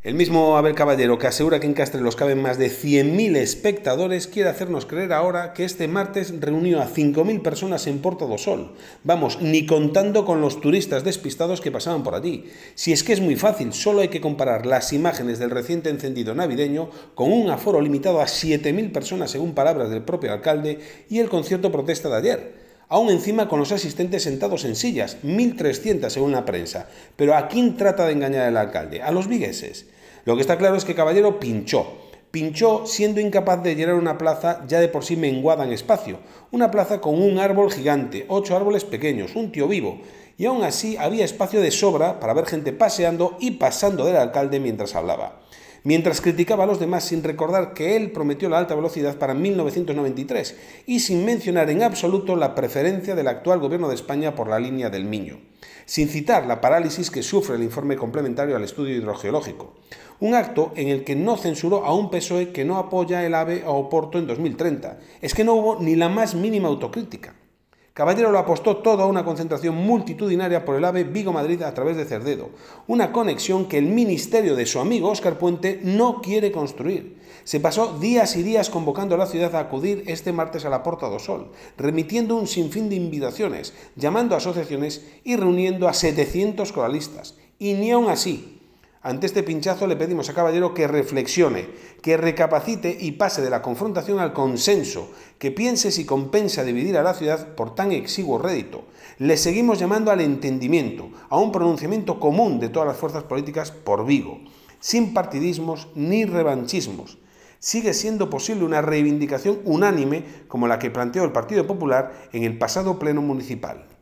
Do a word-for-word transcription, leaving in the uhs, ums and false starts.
El mismo Abel Caballero, que asegura que en Castrelos caben más de cien mil espectadores, quiere hacernos creer ahora que este martes reunió a cinco mil personas en Porta do Sol. Vamos, ni contando con los turistas despistados que pasaban por allí. Si es que es muy fácil, solo hay que comparar las imágenes del reciente encendido navideño con un aforo limitado a siete mil personas según palabras del propio alcalde y el concierto protesta de ayer. Aún encima con los asistentes sentados en sillas, mil trescientos según la prensa. Pero ¿a quién trata de engañar el alcalde? A los vigueses. Lo que está claro es que Caballero pinchó. Pinchó siendo incapaz de llenar una plaza ya de por sí menguada en espacio. Una plaza con un árbol gigante, ocho árboles pequeños, un tío vivo. Y aún así había espacio de sobra para ver gente paseando y pasando del alcalde mientras hablaba. Mientras criticaba a los demás sin recordar que él prometió la alta velocidad para mil novecientos noventa y tres y sin mencionar en absoluto la preferencia del actual gobierno de España por la línea del Miño, sin citar la parálisis que sufre el informe complementario al estudio hidrogeológico. Un acto en el que no censuró a un P S O E que no apoya el AVE a Oporto en dos mil treinta. Es que no hubo ni la más mínima autocrítica. Caballero lo apostó todo a una concentración multitudinaria por el AVE Vigo-Madrid a través de Cerdedo, una conexión que el ministerio de su amigo Óscar Puente no quiere construir. Se pasó días y días convocando a la ciudad a acudir este martes a la Porta do Sol, remitiendo un sinfín de invitaciones, llamando a asociaciones y reuniendo a setecientos coralistas. Y ni aun así. Ante este pinchazo le pedimos a Caballero que reflexione, que recapacite y pase de la confrontación al consenso, que piense si compensa dividir a la ciudad por tan exiguo rédito. Le seguimos llamando al entendimiento, a un pronunciamiento común de todas las fuerzas políticas por Vigo, sin partidismos ni revanchismos. Sigue siendo posible una reivindicación unánime como la que planteó el Partido Popular en el pasado pleno municipal.